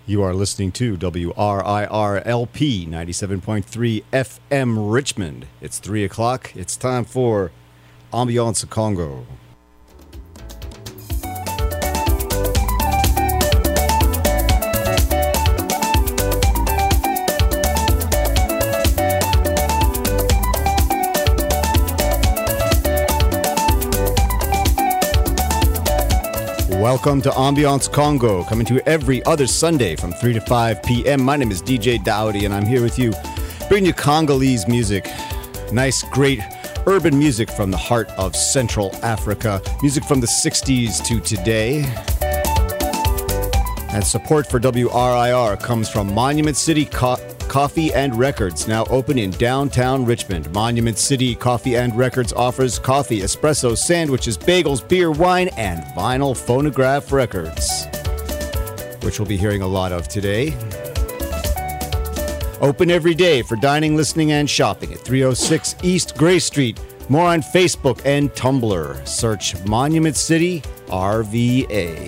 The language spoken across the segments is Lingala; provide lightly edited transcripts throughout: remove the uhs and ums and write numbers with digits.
You are listening to WRIR-LP 97.3 FM Richmond. It's 3 o'clock. It's time for Ambiance Congo. Welcome to Ambiance Congo, coming to you every other Sunday from 3 to 5 p.m. My name is DJ Dowdy, and I'm here with you, bringing you Congolese music. Nice, great urban music from the heart of Central Africa. Music from the 60s to today. And support for WRIR comes from Monument City Coffee and Records, now open in downtown Richmond. Monument City Coffee and Records offers coffee, espresso, sandwiches, bagels, beer, wine, and vinyl phonograph records, which we'll be hearing a lot of today. Open every day for dining, listening, and shopping at 306 East Gray Street. More on Facebook and Tumblr. Search Monument City RVA.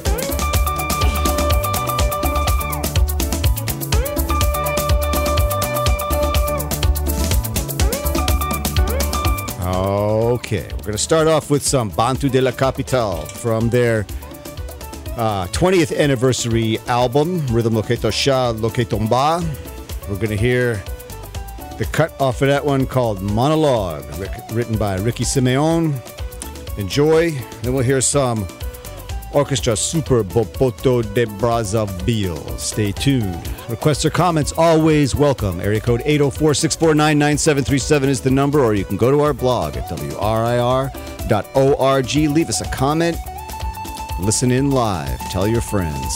Okay, we're going to start off with some Bantu de la Capitale from their 20th anniversary album, Rhythm Loketo Sha Loketomba. We're going to hear the cut off of that one called Monologue, written by Ricky Simeon. Enjoy. Then we'll hear some Orchestra Super Bopoto de Brazzaville. Stay tuned. Requests or comments always welcome. Area code 804-649-9737 is the number, or you can go to our blog at WRIR.org. Leave us a comment. Listen in live. Tell your friends.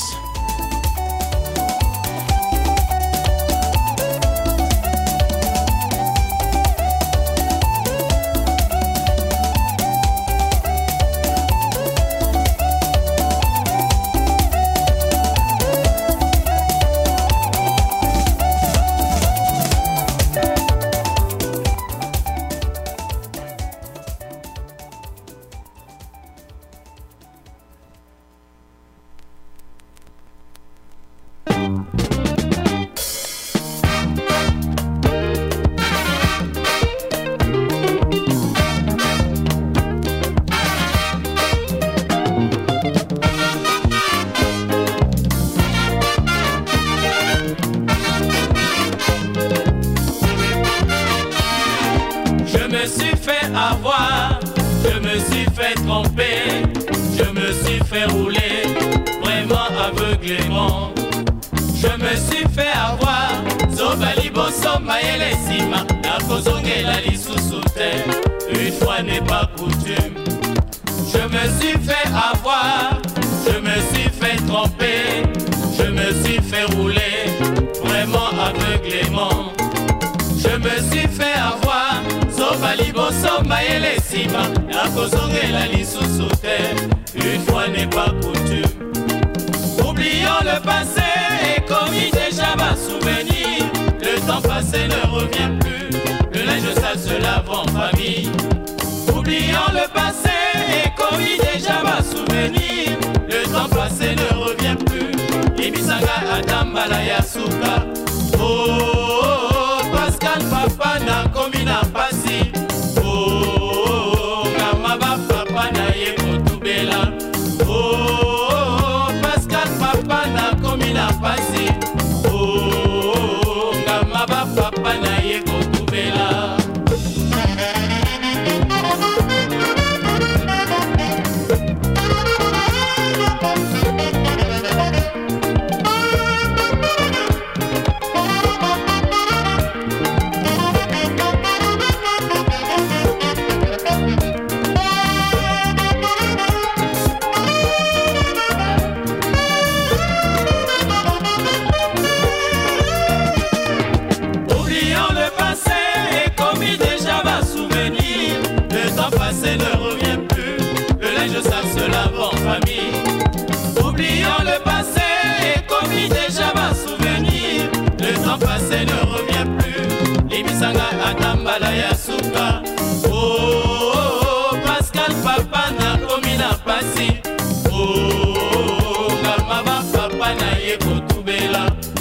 ekotubela.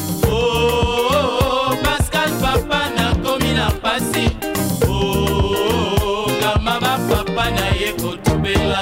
Oh, Pascal papa nakomi na pasi. Oh, ngamaba papa na ye ekotubela.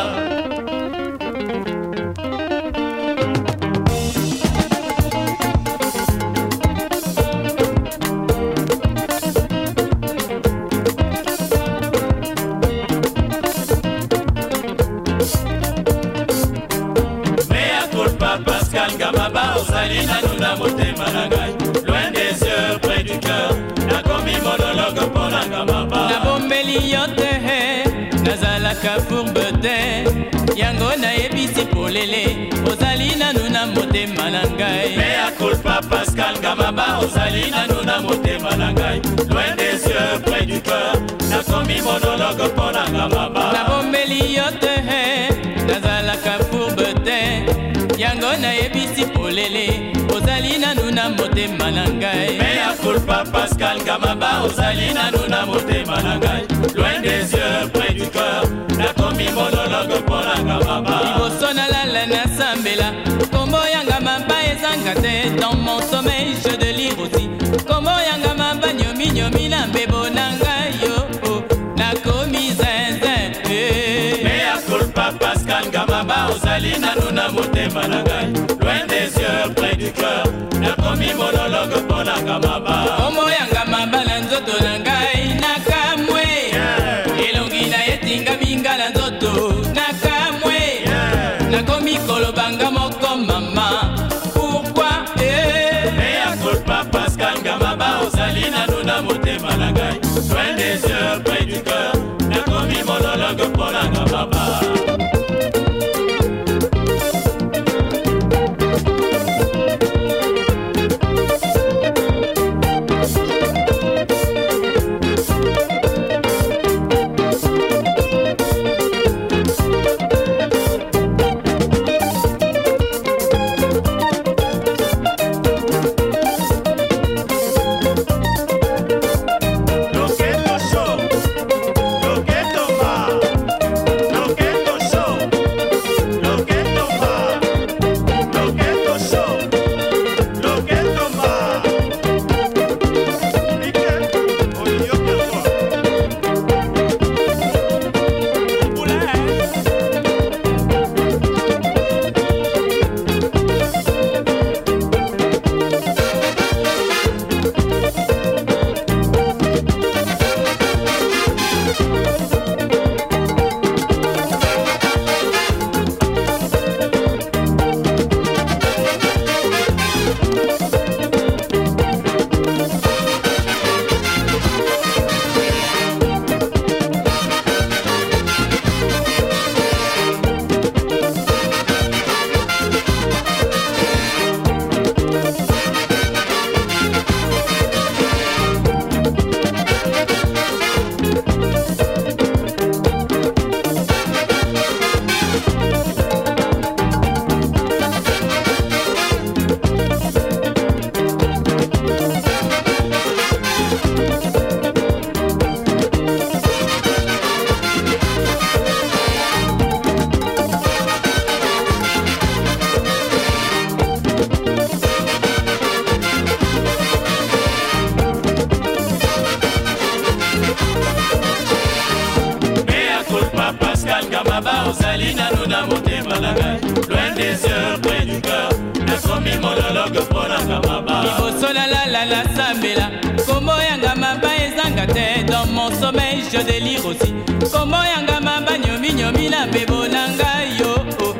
Pascal Gamaba, ozali nanu na motema na ngai. Loin des yeux, près du cœur, nakomi monologue pour na Gamaba. Nabombeli yo te, nazalaka fourbe te. Yango nayebisi polele, ozali nanu na motema na ngai. Mea culpa Pascal Gamaba, ozali nanu na motema na ngai. Loin des yeux, près du cœur, nakomi monologue pour na Gamaba. Nabombeli yo te, nazalaka fourbe te. Yango nayebisi polele, ozali nanu na motema na ngai. Mea culpa Pascal Gamaba, ozali nanu na motema na ngai. Loin des yeux, près du cœur, nakomi monologue pour na Gamaba. Liboso nalala nasambela, kombo yanga mamba ezanga te. Dans mon sommeil je délire aussi, kombo yanga mamba nyomi nyomi na mbebo na ngai yo. Nakomi zinzin. Mea culpa Pascal Gamaba, ozali nanu na motema na ngai. Loin des yeux, près du cœur, nakomi monologue pour na Gamaba. Kombo yanga mamba na nzoto na ngai nakamwe. Elongi na yetinga binga na nzoto nakamwe. Nakomi kolobanga moko mama. Pourquoi? Mea culpa Pascal Gamaba, ozali nanu na motema na ngai. Loin des yeux, près du cœur, nakomi monologue pour na Gamaba. ozali nanu na motema na ngai. Loin des yeux, près du cœur, nakomi monologue mpona kamaba. Liboso nalala nasambela, kombo yanga mamba ezanga te. Dans mon sommeil je délire aussi, kombo yanga mamba nyomi nyomi na bebo na ngai yo.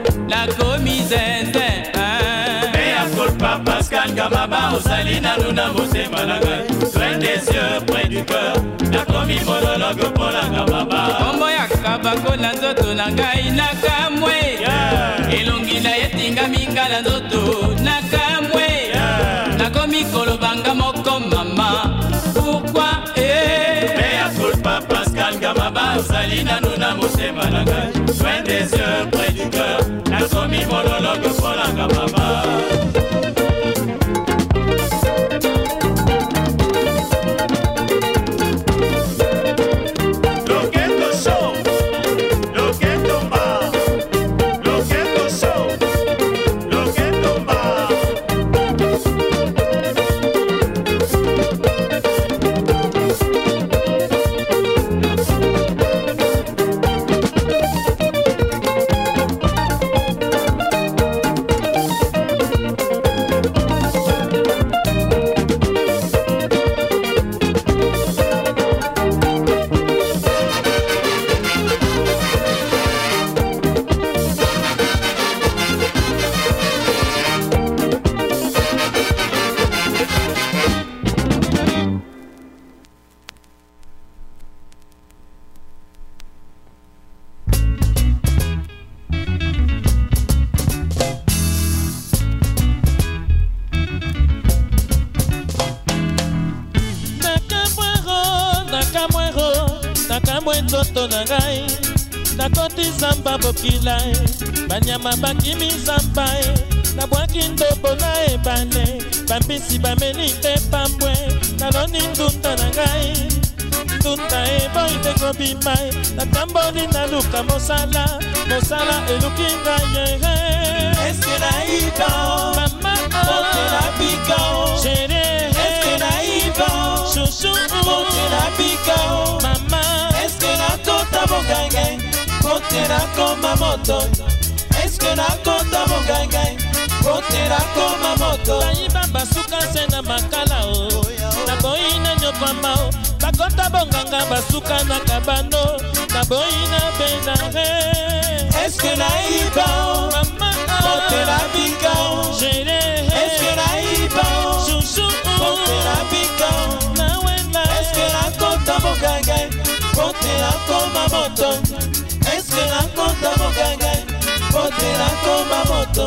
Nakomi zinzin. Mea culpa Pascal Gamaba, ozali nanu na motema na ngai. Loin des yeux, près du cœur, nakomi monologue mpona kamaba. Kombo ya kabako na nzoto na ngai nakamwe. Elongi na yetinga minga na nzoto nakamwe. Nakomi kolobanga moko mama. Pourquoi Mea culpa Pascal Gamaba, ozali nanu na motema na ngai. Loin des yeux, près du cœur, nakomi monologue mpona kamaba. nakamwe nzoto na ngai nakoti zamba bokila banyama bakimi zamba nabwaki ndobo na ebale bambisi bameli te pambwe naloni ndunda na ngai ndunda eboyi te kobima natamboli naluka mosala eluki ngai eske naiba mama otela bikao chérie eske naiba chouchou otela bikao mama eske nakota bogangai otela koma moto eske nakota bogangai otela koma moto bayiba basuka se na makala o naboyi na nyokwama o bakota bonganga basuka na kabano naboyi na benare eske naiba mama otela bikao chérie eske naiba chouchou otela bikao nawela eske nakota bogangai otela koma moto eske nakota bogangai otela koma moto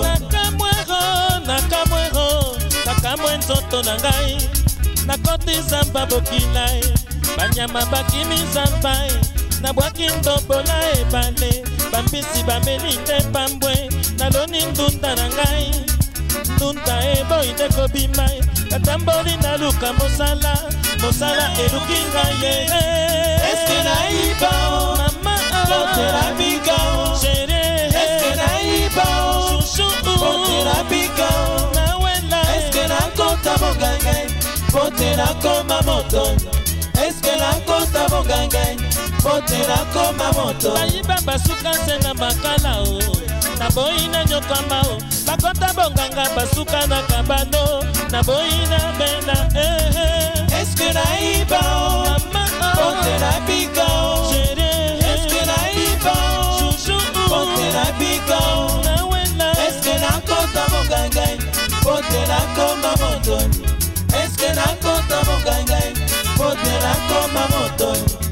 nakamwe nzoto na ngai nakoti zamba bokila banyama bakimi zamba nabwaki ndobola ebale bambisi bameli te pambwe naloni ndunda na ngai ndunda eboyi te kobima natamboli naluka mosala eluki ngai eske naiba mama otela bikao chérie eske naiba chouchou otela bikao nawela eske nakota bogangai otela koma moto eske nakota bogangai otela koma moto bayiba basuka se na makala o naboyi na nyokwama o bakota bonganga basuka na kabano naboyi na bela eske naiba otela bikao chérie eske naiba chouchou otela bikao nawela eske nakota bogangai otela koma moto eske nakota bogangai otela koma moto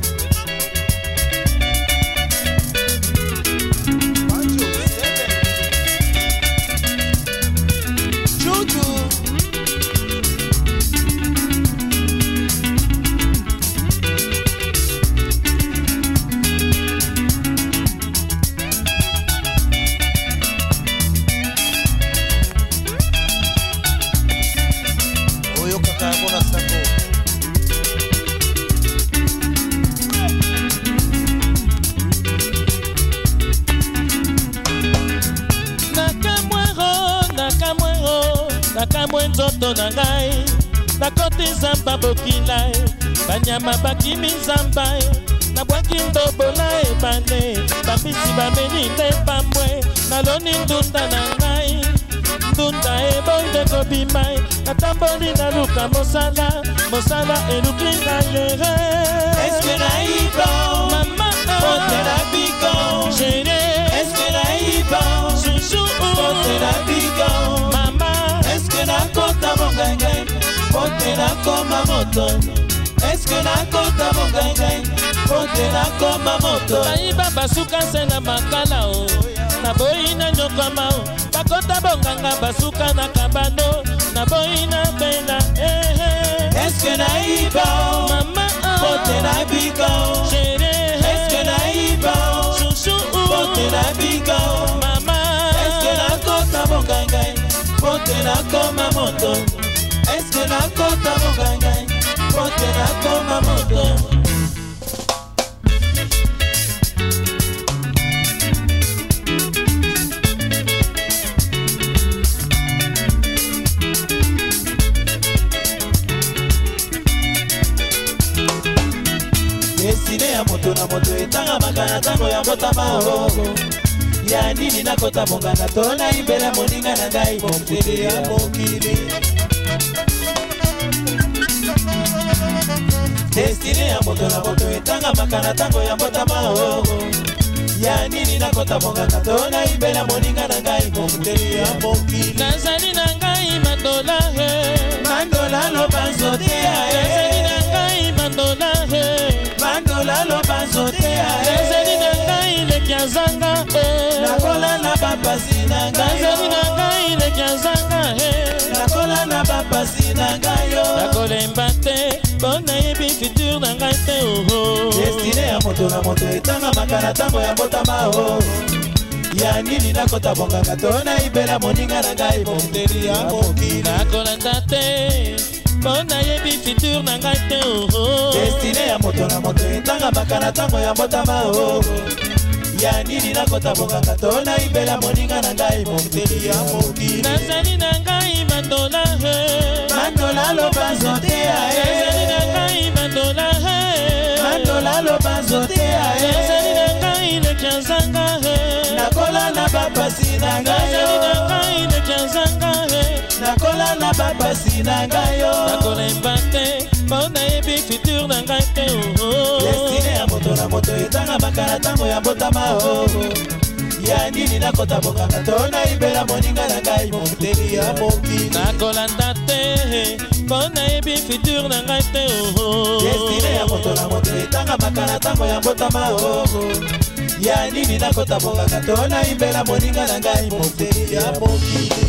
nakamwe nzoto na ngai nakoti zamba bokila banyama bakimi zamba nabwaki ndobola ebale bambisi bameli te pambwe naloni ndunda na ngai ndunda eboyi te kobima natamboli naluka mosala eluki ngai eske naiba mama otela bikao chérie eske naiba chouchou otela bikao mama eske nakota bogangai otela koma moto eske nakota bogangai otela koma moto bayiba basuka se na makala o naboyi na nyokwama o bakota bonganga basuka na kabano naboyi na bela eske naiba mama otela bikao chérie eske naiba chouchou otela bikao mama eske nakota bogangai otela koma moto eske nakota bogangai otela koma moto desine ya moto na moto etanga makana tango ya mbotama ogo ya nini nakota bongana to naibela moninga na ngai motele ya mokili desine ya moto na moto etanga makana tango ya mbotama ogo ya nini nakota bongana to naibela moninga na ngai motele ya mokili nazali na ngai mandola mandola loba nzote nazali na ngai mandola mandola loba nzote nazali na ngai lekia zanga nakola na bapasi na ngai nazali na ngai lekia zanga nakola na bapasi na ngai yo nakolemba te mpo nayebi futur na ngai te destine ya moto moto na moto etanga makana tango ya mbotama o ya nini nakota bonganga to na ibela moninga na ngai moteli ya mokili nakolanda te mpona yebi fitur na ngai te destine ya moto na moto etanga makana tango ya mbotama o ya nini nakota bonganga to na ibela moninga na ngai moteli ya mokili nazali na ngai mandola mandola lobanzo te nazali na ngai mandola mandola lobanzo te nazali na ngai le kianzanga nakola na bapasi na ngai nazali na ngai le kianzanga nakola na bapasi na ngai yo nakolemba te mpona yebi fitur na ngai te destine ya moto na moto etanga makana tango ya mbotama o ya nini nakota bonganga to na ibela moninga na ngai moteli ya mokili nakolanda te mpona yebi fitur na ngai te destine ya moto na moto etanga makana tango ya mbotama o ya nini nakota bonganga to na ibela moninga na ngai moteli ya mokili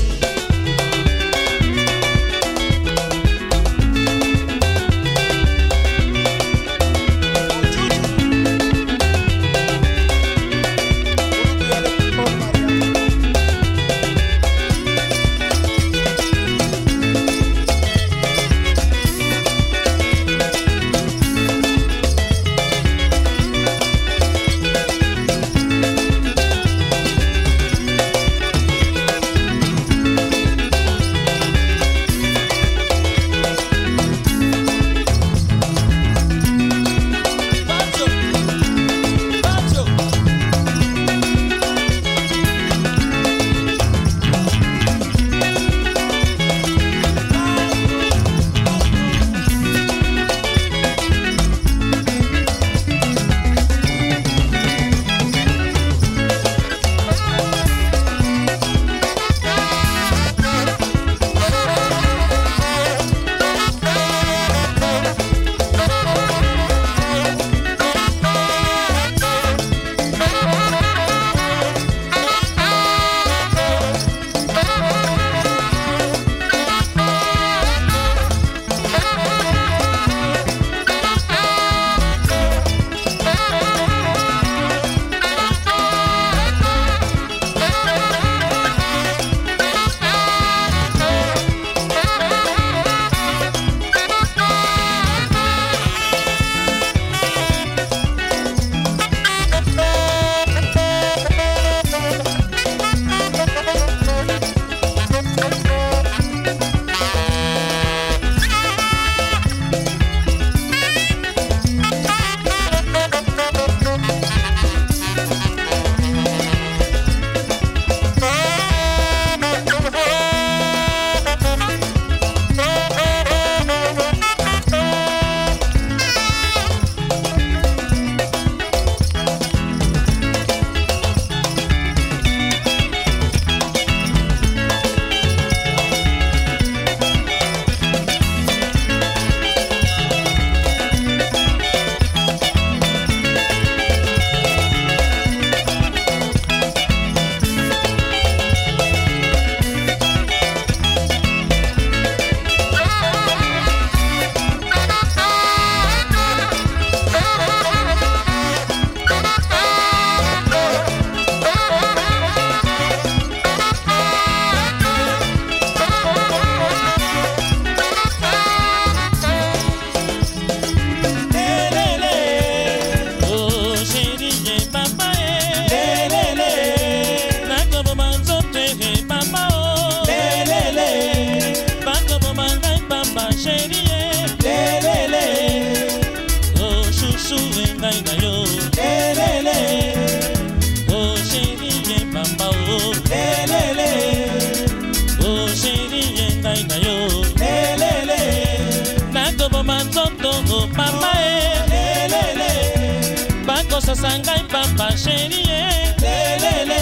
sangai papa chérie lelele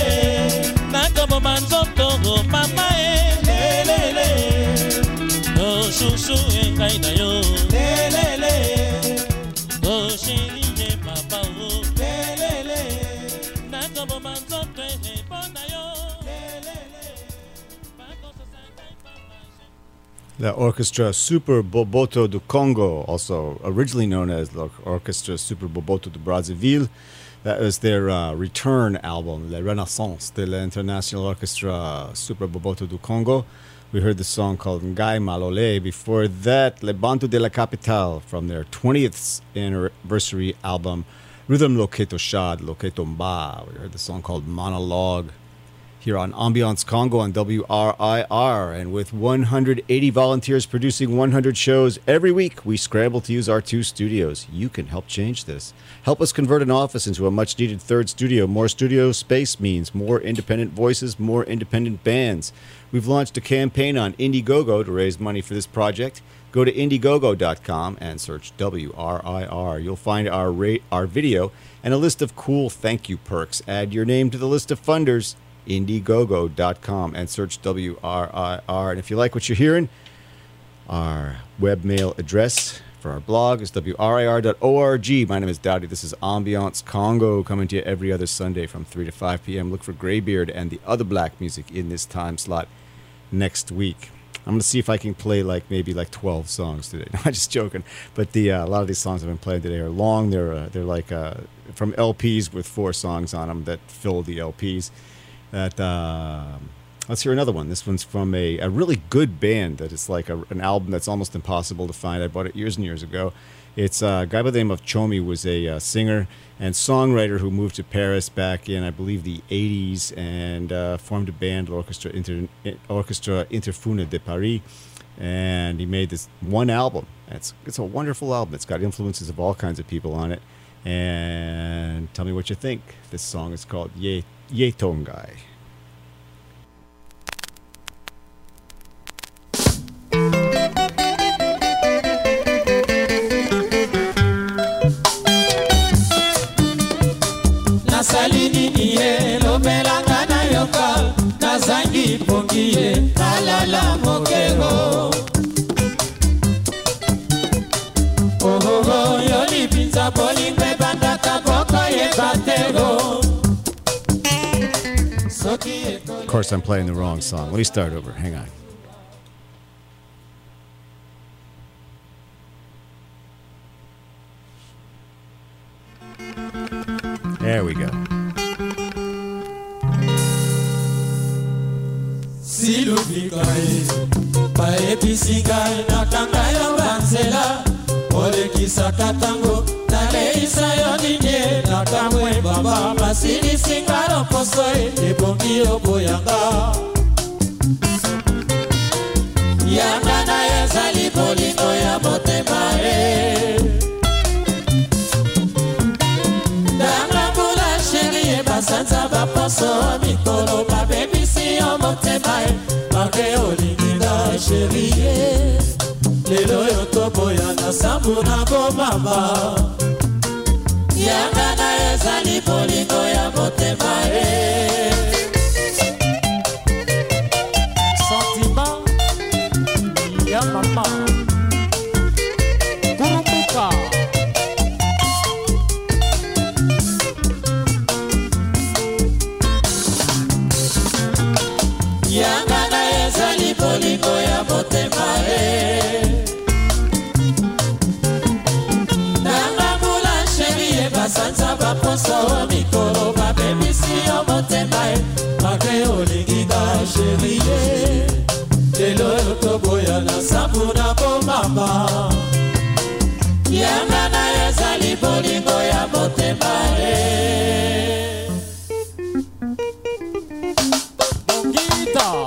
nakobo manzoto papa lelele oh chouchou engai na yo lelele oh chérie papa oh lelele nakobo manzoto pona yo lelele The Orchestra Super Boboto do Congo, also originally known as the Orchestra Super Boboto do Brazzaville. That was their return album, La Renaissance de l'International Orchestra Super Boboto do Congo. We heard the song called Ngai Malole. Before that, Le Bantu de la Capitale from their 20th anniversary album, Rhythm Loketo Shad, Loketo Mba. We heard the song called Monologue. Here on Ambiance Congo on WRIR, and with 180 volunteers producing 100 shows every week, we scramble to use our 2 studios. You can help change this. Help us convert an office into a much-needed 3rd studio. More studio space means more independent voices, more independent bands. We've launched a campaign on Indiegogo to raise money for this project. Go to Indiegogo.com and search WRIR. You'll find our video and a list of cool thank you perks. Add your name to the list of funders. Indiegogo.com and search WRIR. And if you like what you're hearing, our webmail address for our blog is WRIR.org. My name is Dowdy. This is Ambiance Congo, coming to you every other Sunday from 3 to 5 p.m. Look for Greybeard and the other black music in this time slot next week. I'm going to see if I can play maybe 12 songs today. No, I'm just joking. But a lot of these songs I've been playing today are long. They're like from LPs with 4 songs on them that fill the LPs. Let's hear another one. This one's from a really good band that is like an album that's almost impossible to find. I bought it years and years ago. It's a guy by the name of Chomi, was a singer and songwriter who moved to Paris back in, I believe, the 80s and formed a band, Orchestra Interfune de Paris. And he made this one album. It's a wonderful album. It's got influences of all kinds of people on it. And tell me what you think. This song is called Ye Tongai. Nasalini niye lobelanga na yoka nazangi pongiye alala mokego oh yoli pinza bolingwe bandaka boko ye batego. Of course, I'm playing the wrong song. Let me start over. Hang on. There we go. Siluvikai, paepisingai nakangayo banzela, olekisa katango, naleisa yoninye, nakamwe baba, masili singaro kosoi, ebongi oboyanga. Yanga na yazali bolingo ya motema Dangambula sheri basanza baposo mikolo babebisi yo motema Mage olinginga sheri Lelo yotoboya na sambu na bomama Yanga na yazali bolingo ya motema Sentiment ya mama Kurumuka Yanga na ezali bolingo ya motema Nanga mula sheri basanza baposo mikolo babebisi yo motema Mage olinginga sheri Lelo yotoboya na sambu na bomama Yanga na ezali bolingo ya motema Bongita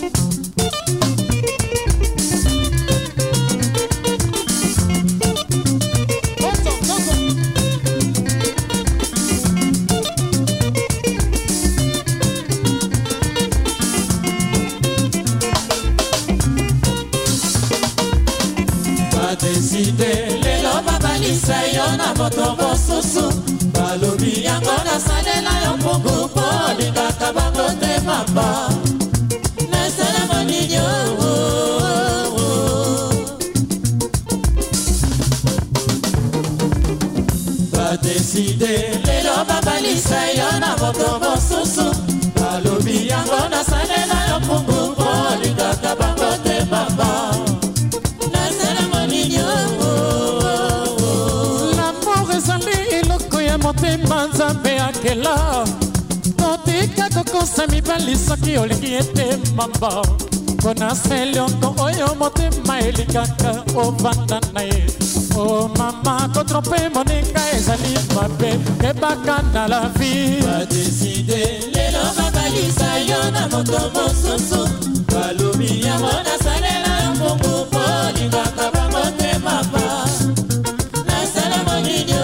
Deside lelo babalisa yo na moto bosusu balobi yango nasalela yo mpungu po lingaka bango te mapa nasala moninyo Badeside lelo babalisa yo na moto bosusu balobi yango nasalela yo mpungu po lingaka bango te mapa motema nzambe akela totika kokosa mibali soki olingi ete mamba mpona selioko oyo motema elingaka ovanda na ye o mama kotrompe moninga ezali mabe kebaka na la vie badeside lelo babalisa yo na moto mosusu balobi yango nasalela yo mpungu mpo olingaka bango te mama nasala moninyo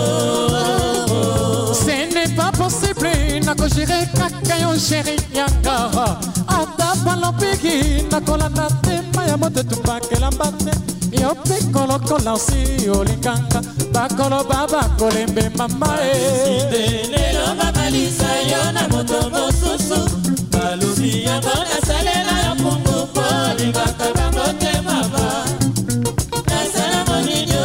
ce n'est pas possible nakogire kaka yo sheri yanga ata balopiki nakolanda tema ya moto tupakelamba te yo mpe kolokola osi olinganga bakoloba bakolembe mama lelo babalisa yo na moto mosusu balobi yango nasalela yo mpungu mpo olingaka bango te mama nasala moninyo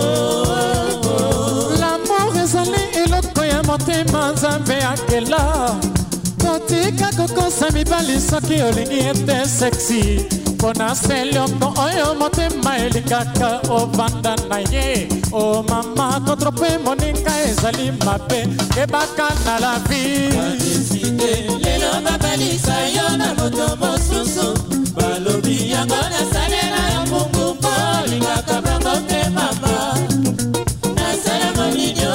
l'amour ezali eloko ya motema nzambe akela totika kokosa mibali soki olingi ete sexy mpona selioko oyo motema elingaka ovanda na ye o mama kotrope moninga ezali mabe kebaka na la vie lelo babalisa yo na moto mosusu balobi yango nasalela yo mpungu mpo olingaka bango te mama nasala moninyo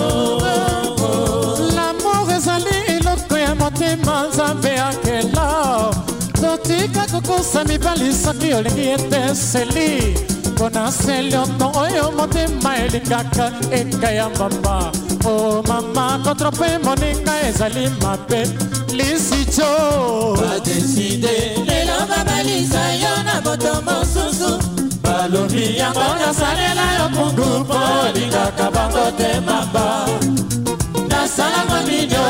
l'amour ezali eloko ya motema nzambe akela totika kokosa mibali soki olingi ete seli mpona selioko oyo motema elingaka ekaya mbamba o mama kotrope moninga ezali mabe lisijo badeside lelo babalisa yo na moto mosusu balobi yango nasalela yo mpungu mpo olingaka bango te mamba nasala moninyo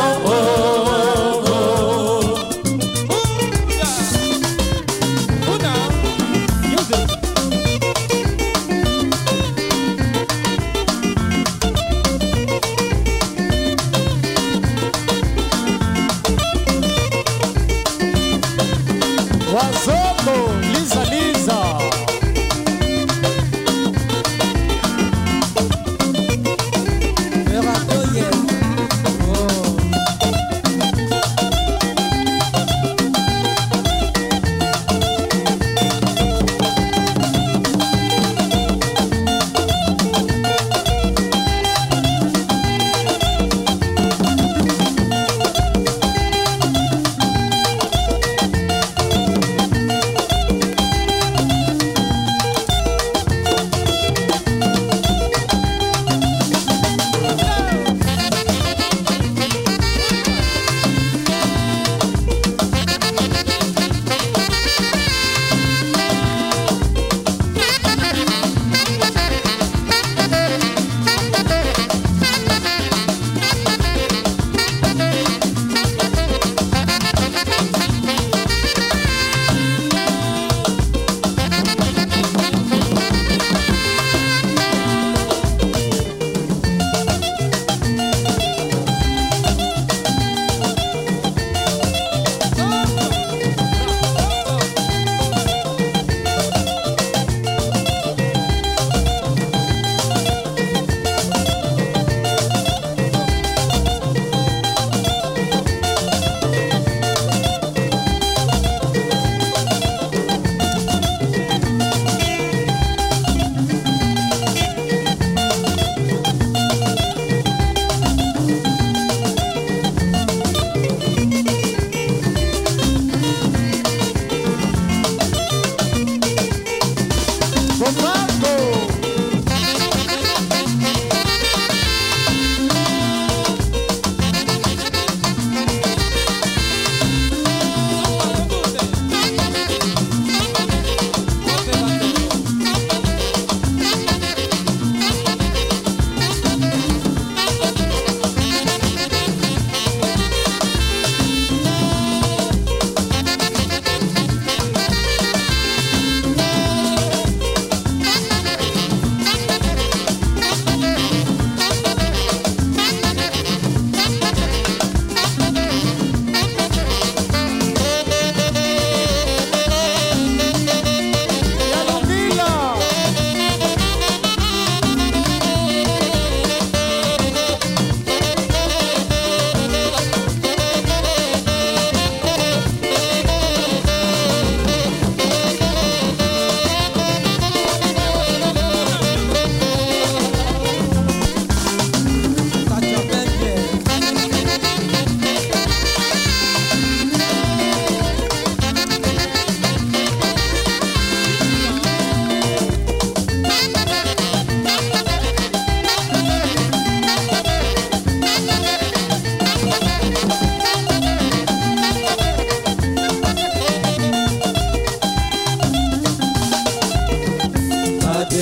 Wazoko, Liza Liza.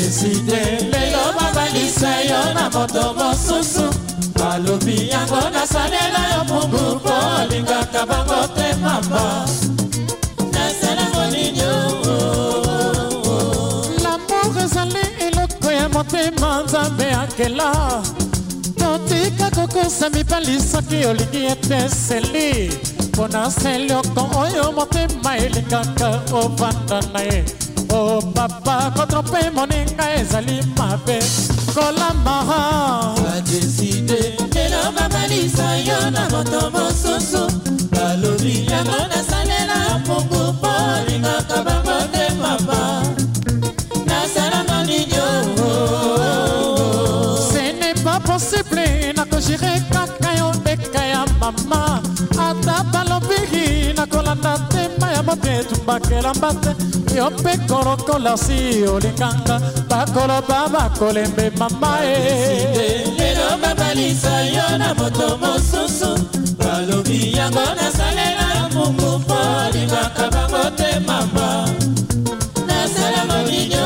badeside lelo babalisa yo na moto mosusu balobi yango nasalela yo mungu po olingaka bango te mama nasalango nini l'amour ezali eloko ya motema nzambe akela totika kokosa mibali soki olingi eteseli mpona selioko oyo motema elingaka ovanda na ye o papa kotrompe moninga ezali mabe kolamaha badeside lelo babalisa yo na moto mosusu balobi yango nasalela yo mungu po olingaka bango te papa nasalanga nini ce n'est pas possible nakojire kaka yo ndeka ya mama ata balobiki nakolanda tema ya moto etumbakela mbate yo mpe kolokola si olinganga bakoloba bakolembe mama lelo babalisa yo na moto mosusu balobi yango nasalela yo mungu po olingaka bango te mama nasalanga nini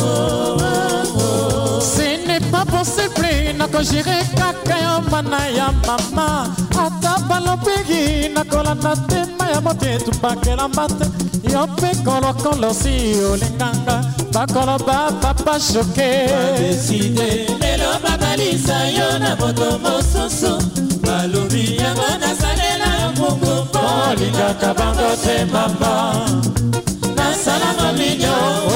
ce n'est pas possible nakojire kaka yo mana ya mama ata balobiki nakolanda tema ya moto etumbakela mbate yo mpe kolokolo si olinganga bakoloba papa shoke badeside lelo babalisa yo na moto mosusu balobi yango nasalela yo mungu po olingaka bango te mama nasalanga nini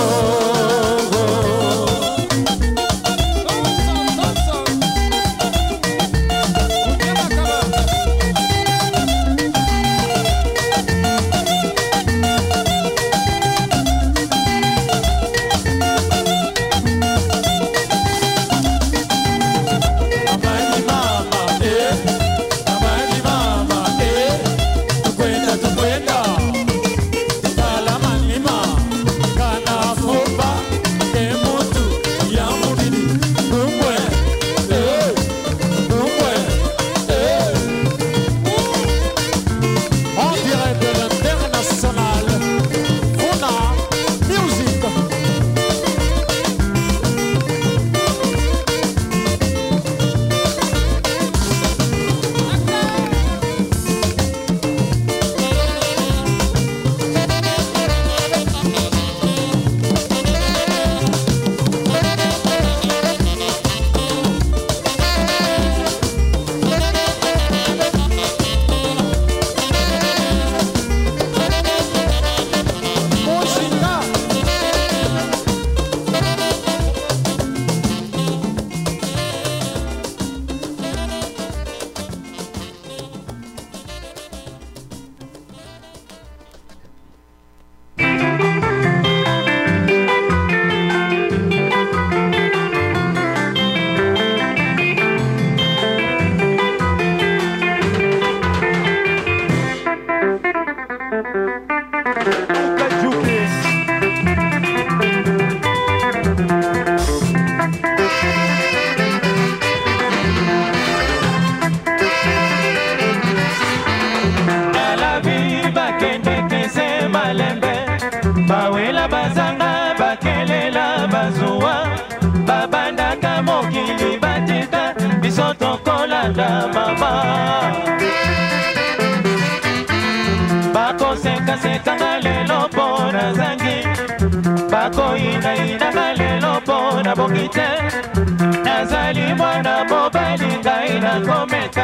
Nazali mwana mobali ngai na komeka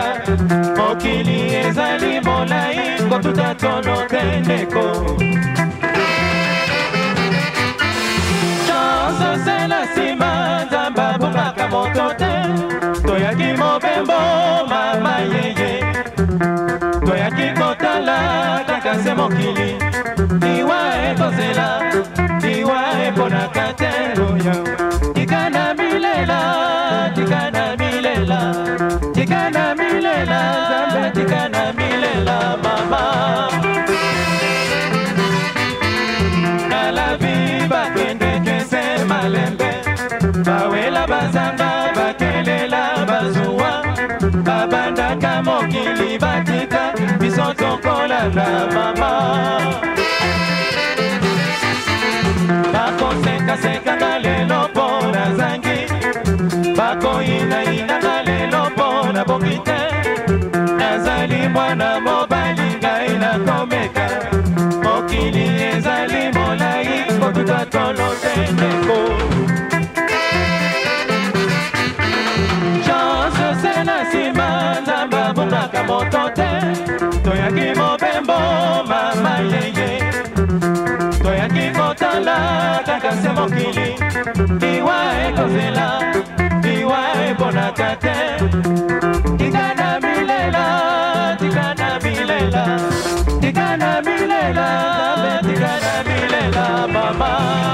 mokili ezali molai kotuta tono tendeko chanso sela sima nzamba bongaka moto te toyaki mobembo mama yeye toyaki kotala kaka se mokili iwa ekozela iwa eponaka te loya tikana milela zambe tikana milela mama nalabi bakende kese malembe bawela bazanga bakelela bazuwa babandaka mokili batika biso tokolanda mama bakosekaseka na lelo pona mwana mobali ngai nakomeka mokili ezali molai kotuta tolo te ndeko chance se na nsima nzambe abungaka moto te toyaki mobembo mama yeye toyaki kotala kaka se mokili liwa ekozela liwa ebonaka te tikana milela tikana milela tikana milela tikana milela mama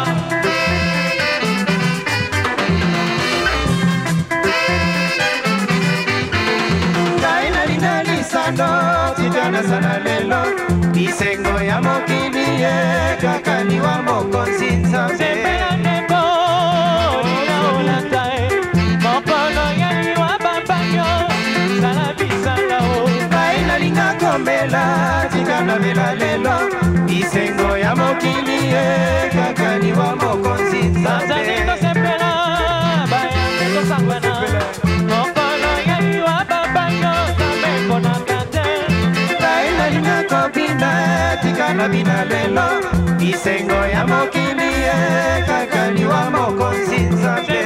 kaina linalisando tikana sana lelo isengo ya mokili ye kakaniwa mokonzi nzambe kombela tikana vela lelo isengo ya mokili ye kakani wa mokonzi nzambe tosepela bayambe tosangwana mokolo yaliwa babango nzambe konaka te bainalinga kobina tikana bina lelo isengo ya mokili ye kakani wa mokonzi nzambe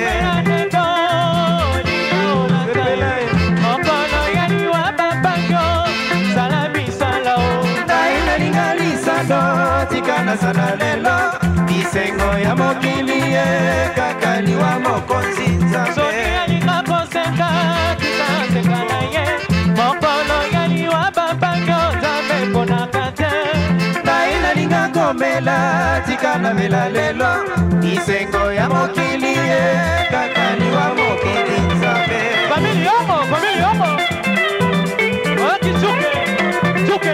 tikana sana lelo isengo ya mokili ye kakani wa mokonzi nzambe soki alinga kosenga tikasenga na ye mokolo yaliwa babango nzambe mponaka te nainalinga komela tikana mela lelo isengo ya mokili ye kakani wa mokili nzambe famili yomo okisuke suke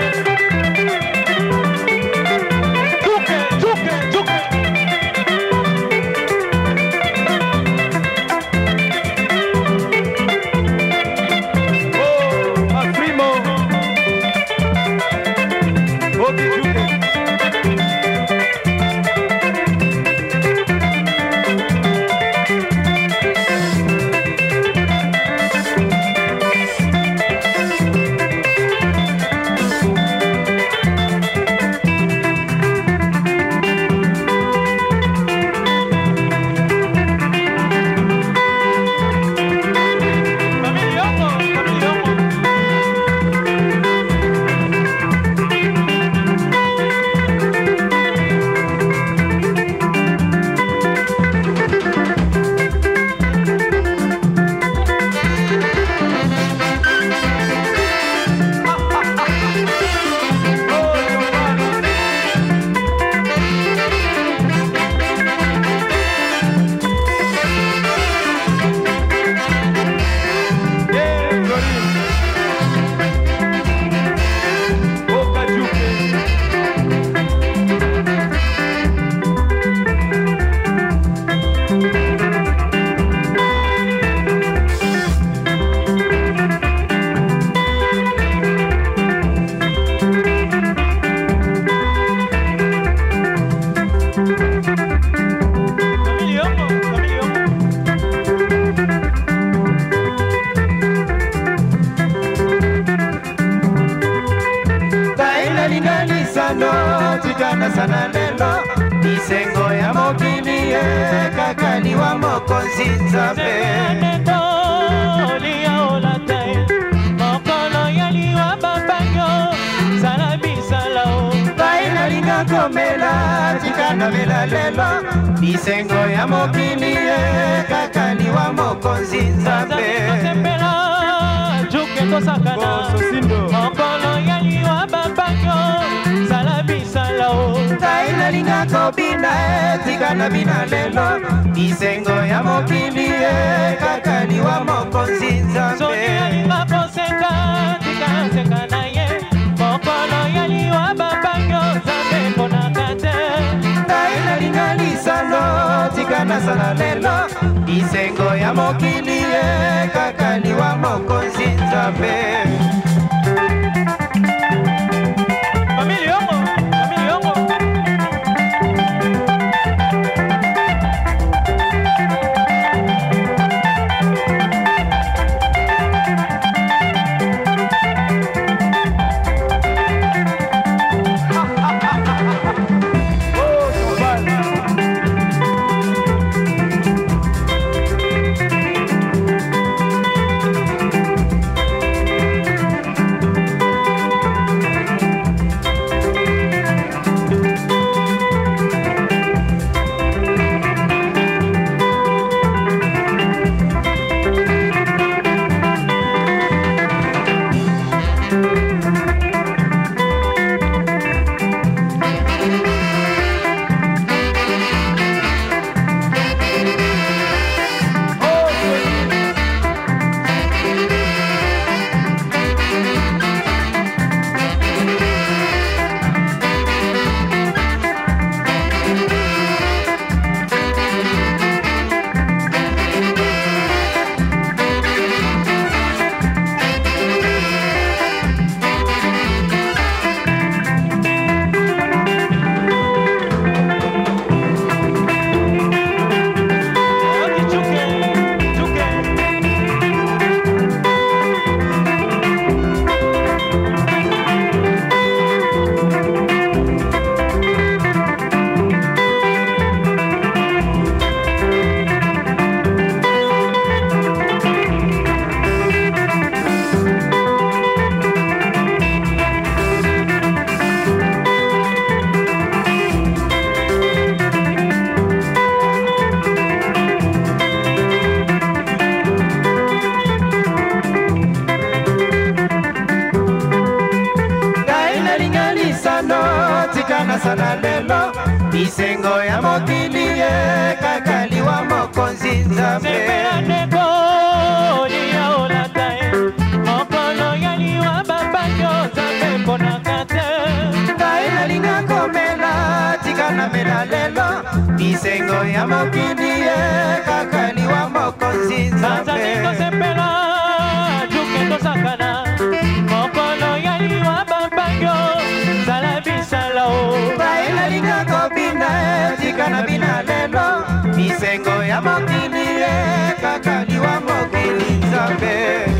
sana lelo isengo ya mokili ye kakani wa mokonzi nzambe mokolo yaliwa babango sala bisala bainalinga komela tikana vela lelo isengo ya mokili ye kakani wa mokonzi nzambe juke tosakana mokolo yaliwa babango sala bisala tainalinga kobina tikana bina lelo isengo ya mokili ye kakani wa mokonzi nzambe soki alinga kosenga tikasenga na ye mokolo yaliwa babango nzambe mponaka te tainalinga lisano tikana sana lelo isengo ya mokili ye kakani wa mokonzi nzambe bisengo ya mokili ye kaka liwa mokonzi nzambe sepela ndeko liya olata ye mokolo ya liwa babanyo nzambe mponaka te ngai nalinga komela tika na mela lelo bisengo ya mokili ye kaka liwa mokonzi nzambe kosepela juke tosakana mokolo ya liwa babanyo zala bisala o ngai nalinga kobina tika na bina lelo bisengo ya mokili ye kaka liwa mokili nzambe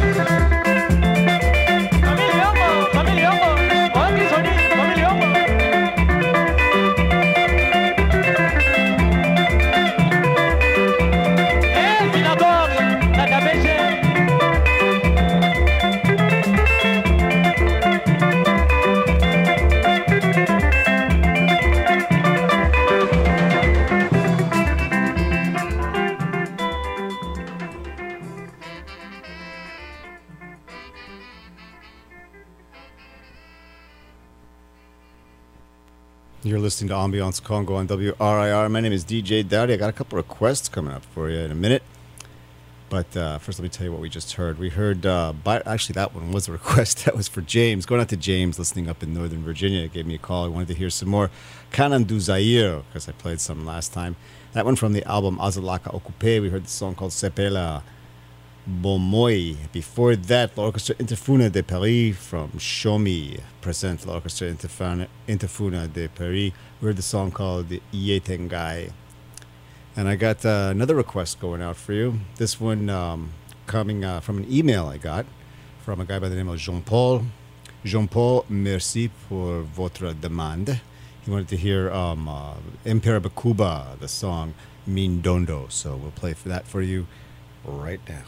You're listening to Ambiance Congo on WRIR. My name is DJ Dowdy. I got a couple requests coming up for you in a minute. But first, let me tell you what we just heard. We heard, actually, that one was a request. That was for James. Going out to James, listening up in Northern Virginia. He gave me a call. He wanted to hear some more Kanan du Zaire, because I played some last time. That one from the album Azalaka Occupé. We heard the song called Sepela Bomoi. Before that, l'Orchestre Interfuna de Paris from Shomi present l'Orchestre Interfuna de Paris. We heard the song called Yetengai. And I got another request going out for you. This one coming from an email I got from a guy by the name of Jean-Paul. Jean-Paul, merci pour votre demande. He wanted to hear Impera Bakuba, the song Mindondo. So we'll play for that for you right now.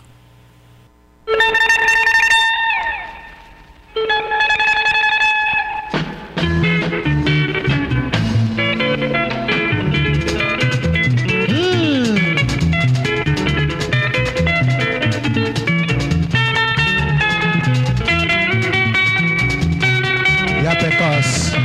Ya Pecos.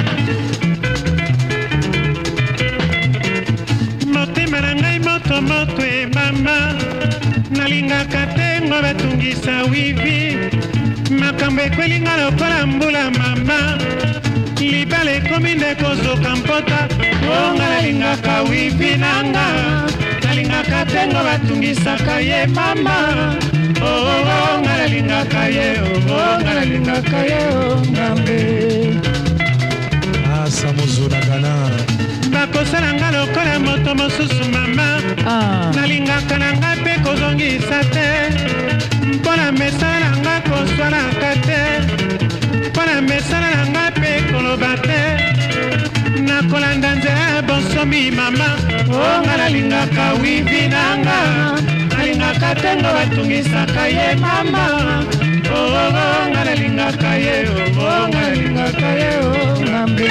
motema na ngai moto e mama nalingaka te ngo batungisa wivi makambo ekwelinga lokola mbula mama libala ekomi nde kozoka mpota onga nalingaka wivi nanga nalingaka te ngo batungisaka ye mama onga nalingaka ye onga nalingaka ye ongambe asa mozuna gana bakosala nga lokola moto mosusu mama nalingaka na nga mpe kozongisa te mpona mesala na nga koswanaka te mpona mesala na nga mpe koloba te nakolanda nzela ya bonsomi mama onga nalingaka wivi nanga nalingaka te ngo batungisaka ye mama onga nalingaka ye onga nalingaka ye ongambe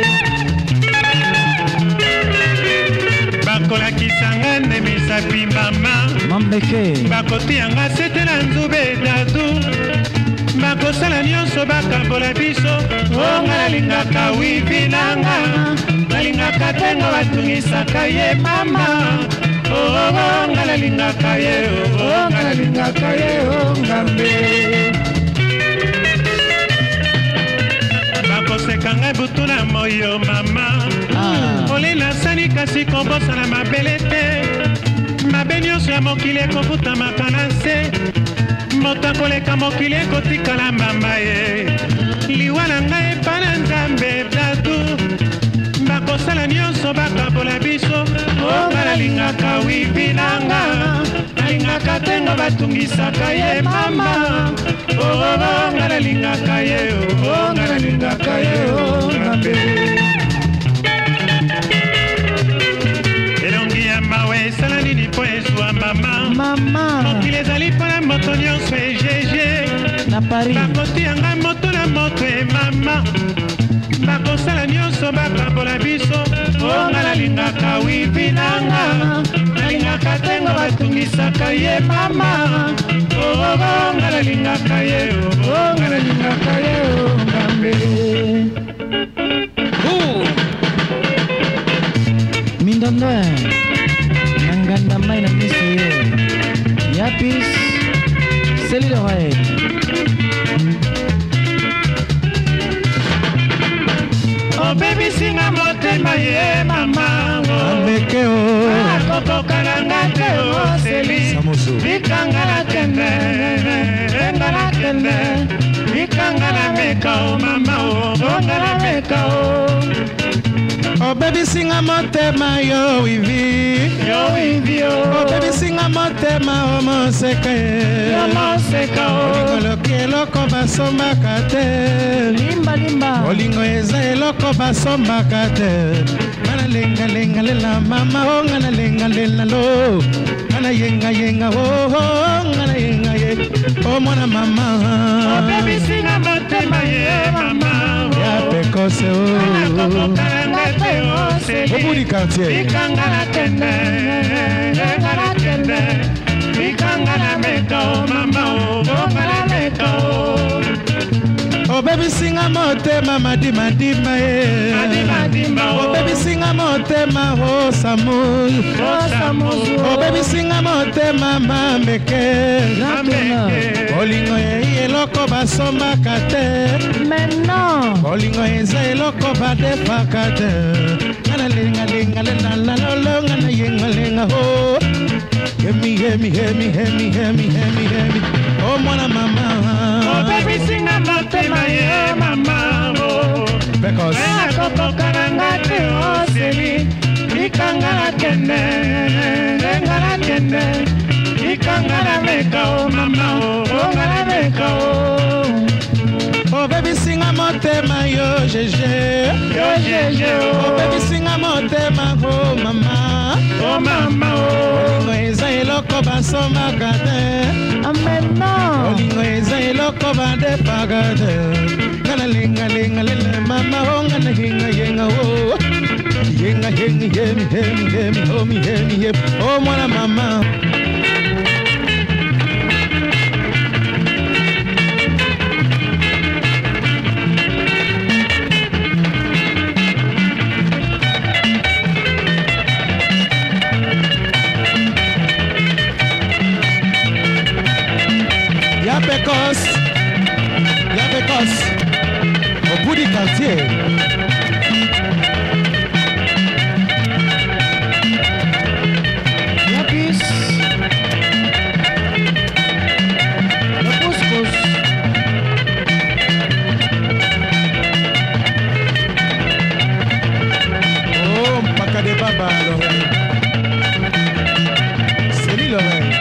bakolakisanga nde misapi mama bakotiyanga sete na nzube dadu bakosala nyonso bakambola biso onga nalingaka wivi nanga nalingaka te ngo batungisaka ye mama onga nalingaka ye onga nalingaka ye ongambe bakosekanga butu na moyo mama oli nasani kasi kobosana mabele te mabe nyonso ya mokili ekofutamaka na se moto akoleka mokili ekotikala mama ye liwa na ngai epa na nzambe dadu bakosala nyonso bakabola biso onga nalingaka wivi nanga nalingaka te ngo batungisaka ye mama onga nalingaka ye onga nalingaka ye ongambe elongi ya mawe esala nini mpo ezwa mama mokili ezali mpona moto nyonso egege bakotiyanga moto na moto e mama bakosala nyonso bakabola biso onga nalingaka wivi nanga nalingaka te ngo batungisaka ye mama onga nalingaka ye onga nalingaka ye ongambe ndondo nanganda mai na miso yo yapis seli l'oreille. Oh baby singa motema ye mama Ambeke o Koko kalanga te o seli Bikangala kende Engala kende Bikangala meka o mama o Bongala meka o Oh baby singa motema yo wivi oh baby singa motema o moseka yo moseka o Olingoloki eloko basombaka te limba Olingo eza eloko basombaka te Ngana lenga lenga lela mama o ngana lenga lela lo Ngana yenga oh ngana yenga ye Oh mwana mama Oh baby singa motema ye mama Ya pekose o Obudi quartier Bikangala kende Engala kende Bikangala meka o mama o Bongala meka o Oh baby singa motema madima Madima Oh baby singa motema oh samu Oh baby singa motema mameke Olingo ye eloko basombaka te maintenant Olingo eza eloko badefaka te Ngana lenga lela lolo ngana yenga ho Hemi Oh mwana mama Oh baby singa motema ye mama oh Because Koko kalanga te o seli Bikangala kende Engala kende Bikangala meka o mama o Bongala meka o Oh baby singa motema yo jeje Oh baby singa motema oh mama Oh mama oh Olingo eza eloko basombaka te maintenant Olingo eza eloko badefaka te Ngana lenga lele mama oh ngana yenga oh Yenga hemi Oh mwana mama Ya Pecos Au bout du quartier yapis le couscous Oh mpaka de baba l'oreille C'est lui l'oreille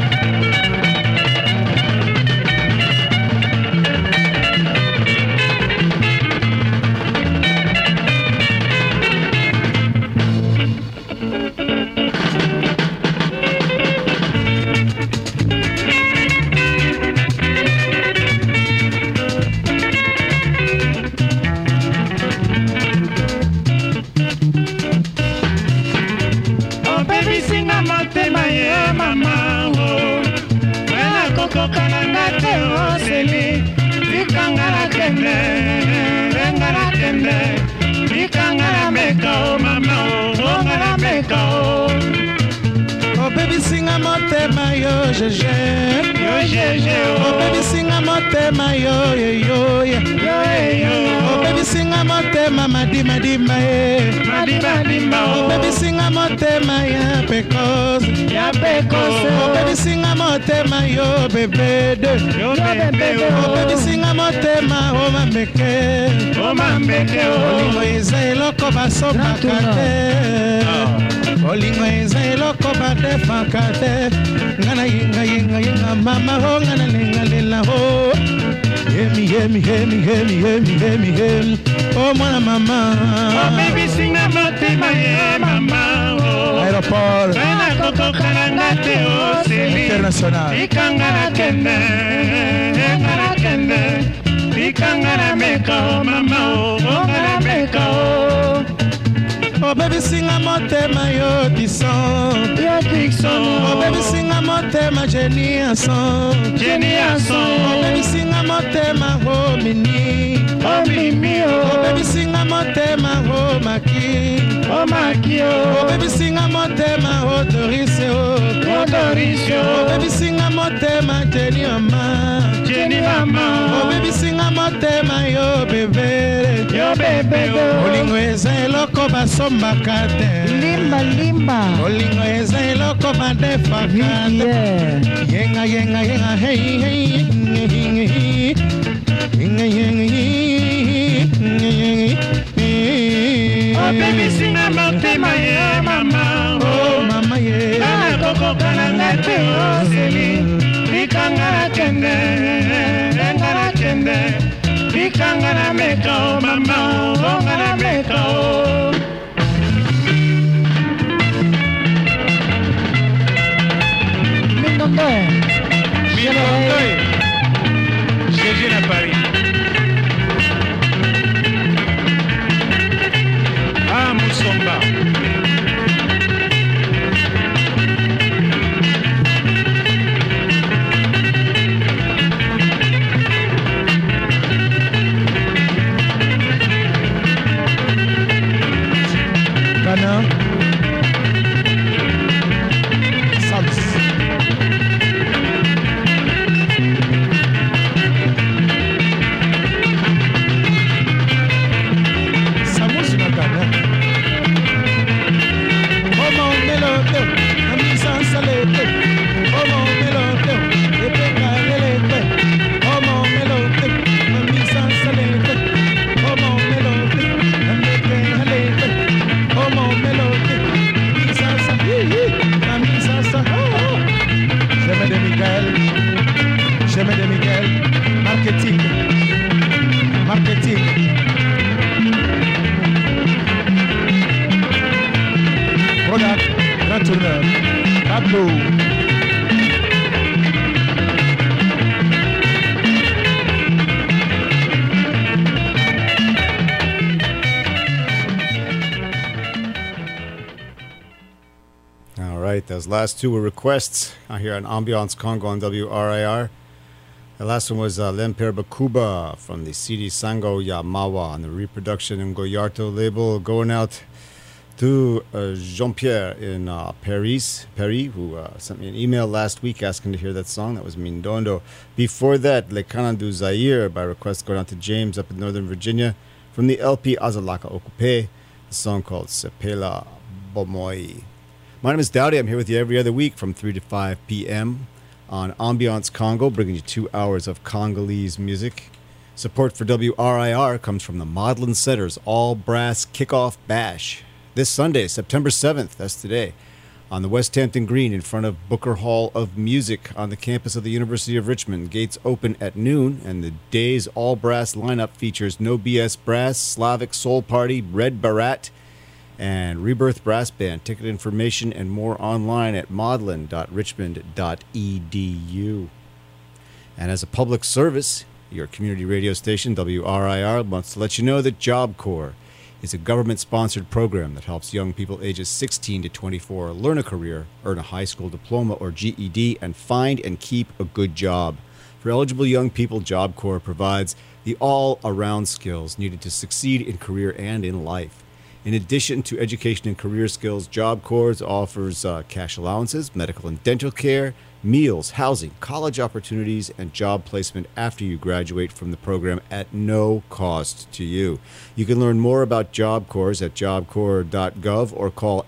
Bikangala kende Engala kende Bikangala meka o mama o Bongala meka o Oh baby singa motema yo jeje Oh baby singa motema yo Oh baby singa motema madima Oh baby singa motema ya pecos Oh baby singa motema yo bebe Oh baby singa motema oh mameke Olingo eza eloko basombaka te Olingo eza eloko badefaka te Ngana yenga mama ho ngana lenga lela ho Hemi Oh mwana mama Oh baby singa motema ye mama oh Aéroport Koko kalanga te o seli International Bikangala kende Engala kende Bikangala meka o mama o Bongala meka o Oh baby singa motema yo Dixon Oh baby singa motema Jenny Anson Oh baby singa motema oh Mini Oh Mimi Oh baby singa motema oh Maki Oh Makio. Oh baby singa motema oh Dorisio. Oh Dorisio. Oh baby singa motema Jenny mama. Jenny mama. Oh baby singa motema yo bebe. Yo bebe. Olingo eza eloko basomba kate. Limba limba. Olingo eza eloko badefa kate. Yenga yenga yenga hey hey yenga yenga Oh baby singa motema ye mama. Oh mama ye. Kana koko kana ngate oh seli. Bikanga kende, ngana kende. Bikanga na meko mama, oh ngana meko. Mingondoe. Mingondoe. Gégé à Paris. Ah Moussomba. Ghana. Sals. Samus na Ghana. Como melote, ami sansalete. Como melote, epe kalelete. Como melote, ami sansalete. Como melote, ami kalelete. Como melote, ami sansalete. Ami sansalete. Chemin de Miguel, marketing. Marketing. Product, grand tourneur, tableau. All right, those last two were requests here on Ambiance Congo on WRIR. The last one was Lemper Bakuba from the CD Sango Yamawa on the Reproduction and Goyarto label, going out to Jean-Pierre in Paris, who sent me an email last week asking to hear that song. That was Mindondo. Before that, Le Canon du Zaire, by request, going out to James up in Northern Virginia from the LP Azalaka Okupe, a song called Sepela Bomoi. My name is Dowdy. I'm here with you every other week from 3 to 5 p.m. on Ambiance Congo, bringing you 2 hours of Congolese music. Support for WRIR comes from the Maudlin Center's All-Brass Kickoff Bash. This Sunday, September 7th, that's today, on the West Hampton Green in front of Booker Hall of Music on the campus of the University of Richmond. Gates open at noon, and the day's all-brass lineup features No BS Brass, Slavic Soul Party, Red Barat, and Rebirth Brass Band. Ticket information and more online at maudlin.richmond.edu. And as a public service, your community radio station, WRIR, wants to let you know that Job Corps is a government-sponsored program that helps young people ages 16 to 24 learn a career, earn a high school diploma or GED, and find and keep a good job. For eligible young people, Job Corps provides the all-around skills needed to succeed in career and in life. In addition to education and career skills, Job Corps offers cash allowances, medical and dental care, meals, housing, college opportunities, and job placement after you graduate from the program at no cost to you. You can learn more about Job Corps at jobcorps.gov or call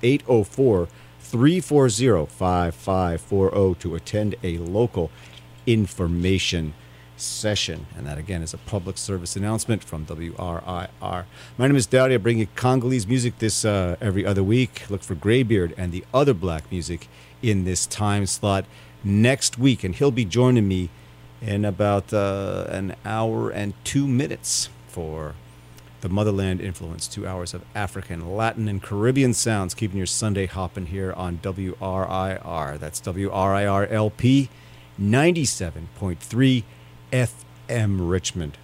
804-340-5540 to attend a local information session. And that, again, is a public service announcement from WRIR. My name is Dowdy. I bring you Congolese music this every other week. Look for Greybeard and the other black music in this time slot next week. And he'll be joining me in about an hour and 2 minutes for the Motherland Influence, 2 hours of African, Latin, and Caribbean sounds, keeping your Sunday hopping here on WRIR. That's WRIR LP 97.3 FM Richmond.